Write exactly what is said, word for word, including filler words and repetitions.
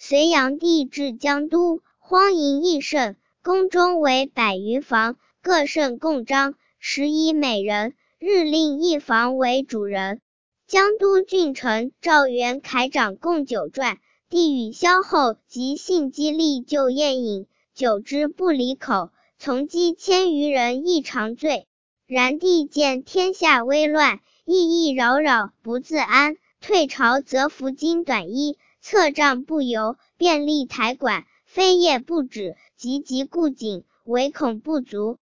隋炀帝至江都，荒淫益盛，宫中为百余房，各盛贡章，食以美人，日令一房为主人。江都郡丞赵元凯掌贡酒馔，帝与萧后及信激励就宴饮，酒之不离口，从击千余人亦常醉。然帝见天下危乱，意意扰扰，不自安，退朝则服金短衣，策杖不由，便立台馆，飞夜不止，急急顾紧，唯恐不足。